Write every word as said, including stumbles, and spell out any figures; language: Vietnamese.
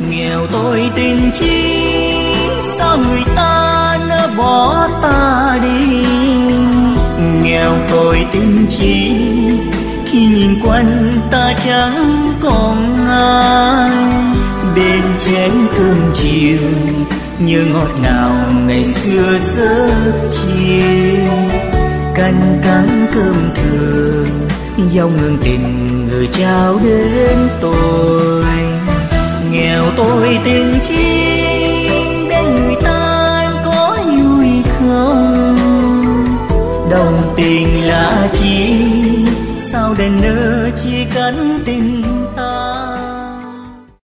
Nghèo tôi tình chi, sao người ta nỡ bỏ ta đi. Nghèo tôi tình chi, khi nhìn quanh ta chẳng còn ai. Bên chén cơm chiều như ngọt ngào ngày xưa rất chiều. Canh cắn cơm thừa, dòng hương tình người trao đến tôi. Nghèo tôi tình chi,